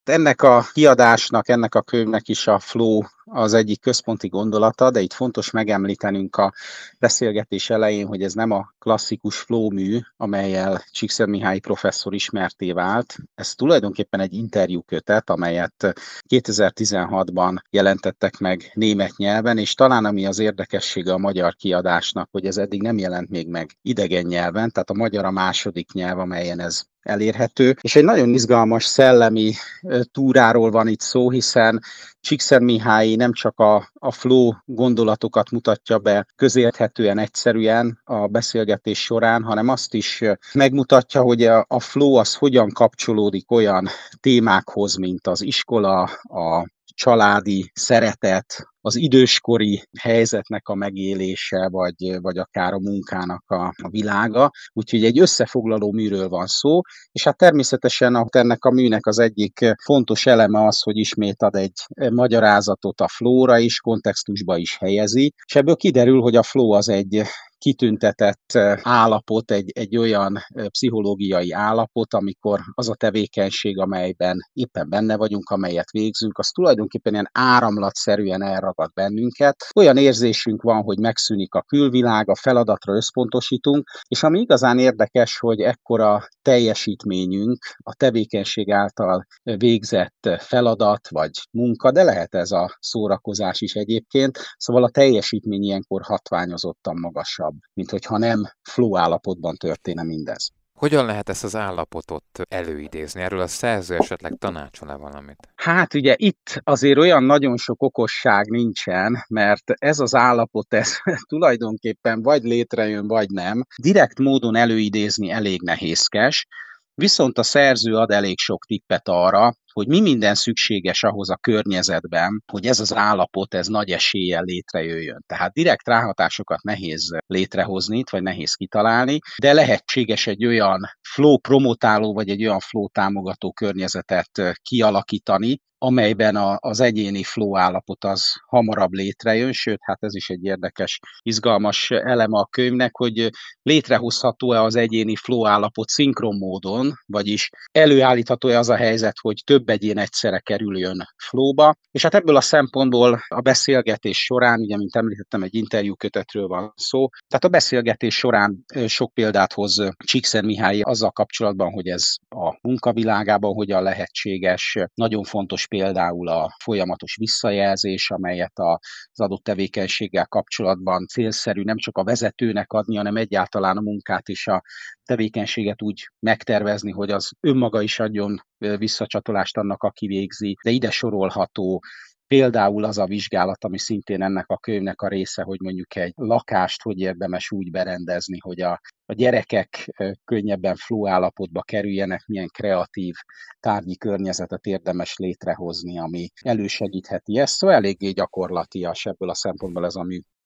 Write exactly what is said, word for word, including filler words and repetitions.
Ennek a kiadásnak, ennek a könyvnek is a flow az egyik központi gondolata, de itt fontos megemlítenünk a beszélgetés elején, hogy ez nem a klasszikus flow mű, amellyel Csíkszentmihályi professzor ismertté vált. Ez tulajdonképpen egy interjúkötet, amelyet kétezer-tizenhatban jelentettek meg német nyelven, és talán ami az érdekessége a magyar kiadásnak, hogy ez eddig nem jelent még meg idegen nyelven, tehát a magyar a második nyelv, amelyen ez elérhető, és egy nagyon izgalmas szellemi túráról van itt szó, hiszen Csíkszentmihályi nem csak a, a flow gondolatokat mutatja be közérthetően, egyszerűen a beszélgetés során, hanem azt is megmutatja, hogy a, a flow az hogyan kapcsolódik olyan témákhoz, mint az iskola, a családi szeretet, az időskori helyzetnek a megélése, vagy, vagy akár a munkának a, a világa. Úgyhogy egy összefoglaló műről van szó, és hát természetesen ennek a műnek az egyik fontos eleme az, hogy ismét ad egy magyarázatot a flowra is, kontextusba is helyezi, és ebből kiderül, hogy a flow az egy kitüntetett állapot, egy, egy olyan pszichológiai állapot, amikor az a tevékenység, amelyben éppen benne vagyunk, amelyet végzünk, az tulajdonképpen ilyen áramlatszerűen elragad bennünket. Olyan érzésünk van, hogy megszűnik a külvilág, a feladatra összpontosítunk, és ami igazán érdekes, hogy ekkora teljesítményünk a tevékenység által végzett feladat vagy munka, de lehet ez a szórakozás is egyébként, szóval a teljesítmény ilyenkor hatványozottan magasabb, mint hogyha nem flow állapotban történne mindez. Hogyan lehet ezt az állapotot előidézni? Erről a szerző esetleg tanácsol-e valamit? Hát ugye itt azért olyan nagyon sok okosság nincsen, mert ez az állapot, ez tulajdonképpen vagy létrejön, vagy nem. Direkt módon előidézni elég nehézkes, viszont a szerző ad elég sok tippet arra, hogy mi minden szükséges ahhoz a környezetben, hogy ez az állapot, ez nagy eséllyel létrejöjjön. Tehát direkt ráhatásokat nehéz létrehozni, vagy nehéz kitalálni, de lehetséges egy olyan flow promotáló, vagy egy olyan flow támogató környezetet kialakítani, amelyben a, az egyéni flow állapot az hamarabb létrejön, sőt, hát ez is egy érdekes, izgalmas eleme a könyvnek, hogy létrehozható-e az egyéni flow állapot szinkron módon, vagyis előállítható-e az a helyzet, hogy több egyén egyszerre kerüljön flowba, és hát ebből a szempontból a beszélgetés során, ugye, mint említettem, egy interjúkötetről van szó, tehát a beszélgetés során sok példát hoz Csíkszentmihályi azzal kapcsolatban, hogy ez a munkavilágában hogyan lehetséges. Nagyon fontos például a folyamatos visszajelzés, amelyet az adott tevékenységgel kapcsolatban célszerű nem csak a vezetőnek adni, hanem egyáltalán a munkát és a tevékenységet úgy megtervezni, hogy az önmaga is adjon visszacsatolást annak, aki végzi, de ide sorolható például az a vizsgálat, ami szintén ennek a könyvnek a része, hogy mondjuk egy lakást hogy érdemes úgy berendezni, hogy a, a gyerekek könnyebben flow állapotba kerüljenek, milyen kreatív tárgyi környezetet érdemes létrehozni, ami elősegítheti ezt. Szóval eléggé gyakorlatias ebből a szempontból ez a mű.